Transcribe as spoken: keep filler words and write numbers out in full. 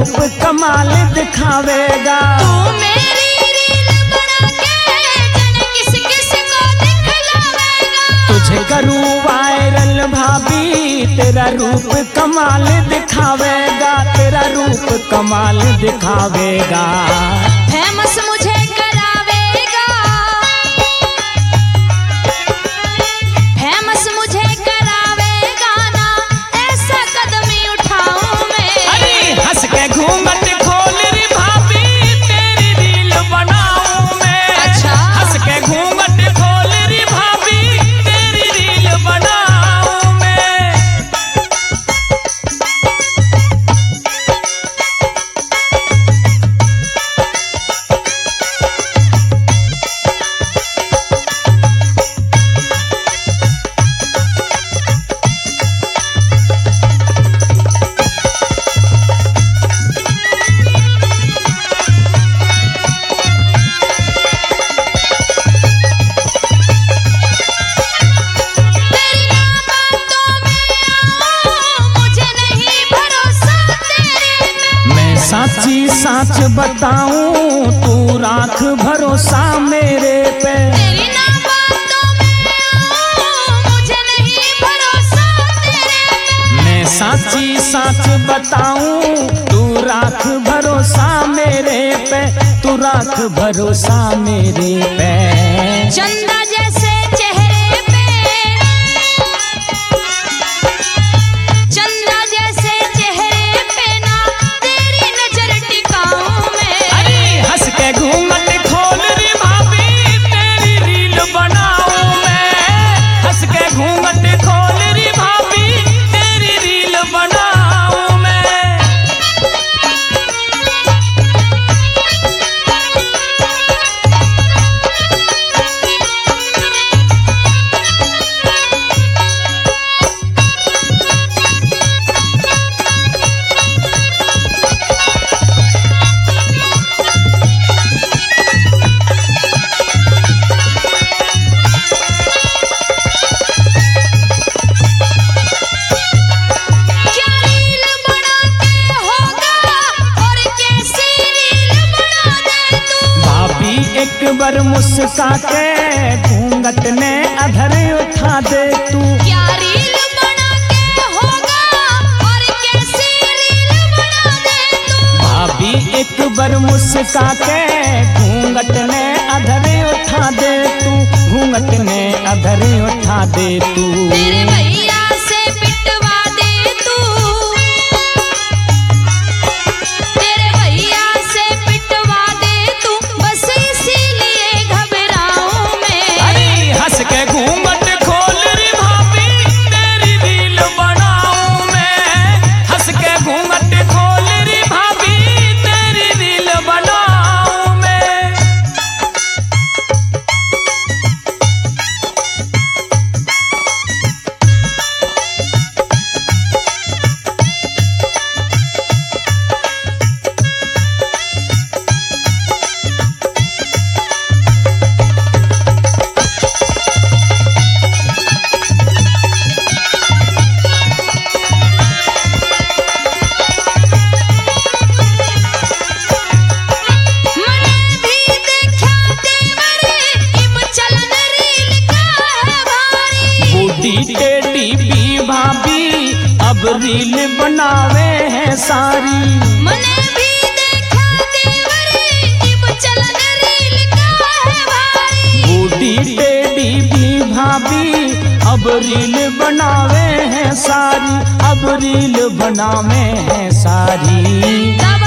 रूप कमाल दिखावेगा। तू मेरी रील बना के जाने किस किस को दिखलावेगा। तुझे करूँ वायरल भाभी, तेरा रूप कमाल दिखावेगा, तेरा रूप कमाल दिखावेगा। फेमस मुझे करावेगा, फेमस मुझे करावेगा ना, ऐसा कदम ही उठाऊं मैं। अरे हंस के घूंघट खोल रे भाभी, तेरी रील बनाऊं मैं। अच्छा। हंस के घूंघट खोल रे भाभी, तेरी रील बनाऊं मैं। तेरी ना बातों में आऊं, मुझे नहीं भरोसा तेरे पे। मैं साची साच बताऊं, तू राख भरोसा मेरे पे। तेरी ना बातों में आऊं, मुझे नहीं भरोसा तेरे पे। मैं साची साच बताऊं, तू राख भरोसा मेरे पे, तू राख भरोसा मेरे पे। चंदा जैसे चेहरे पे, चंदा जैसे चेहरे पे ना, तेरी नजर टिकाऊं मैं। अरे हंस के घूंघट खोल रे भाभी, तेरी रील बनाऊं मैं। हंस के घूंघट खोल रे भाभी, तेरी रील बनाऊं मैं। क्या रील बना के होगा, और कैसी रील बना दे तू। भाभी एक बार मुस्का के घूंघट ने अधर उठा दे तू। क्या रील बना के होगा, और कैसी रील बना दे तू। भाभी एक बार मुस्का के घूंघट ने अधर उठा दे तू, घूंघट ने अधर उठा दे तू। तेरे भैया से पिटवा दे तू, तेरे भैया से पिटवा दे तू, बस इसीलिए घबराऊं मैं। अरे हंस के घूंघट खोल रे भाभी, तेरी रील बनाऊं मैं। हंस के घूंघट खोल रे भाभी, तेरी रील बनाऊं मैं। मैंने भी देखा तेरे, इब चलन रील का है भारी। बूढ़ी टेढ़ी भी भाभी, अब रील बनावे हैं सारी। मैंने भी देखा तेरे, इब चलन रील का है भारी। बूढ़ी टेढ़ी भी भाभी, अब रील बनावे हैं सारी, अब रील बनावे हैं सारी। तब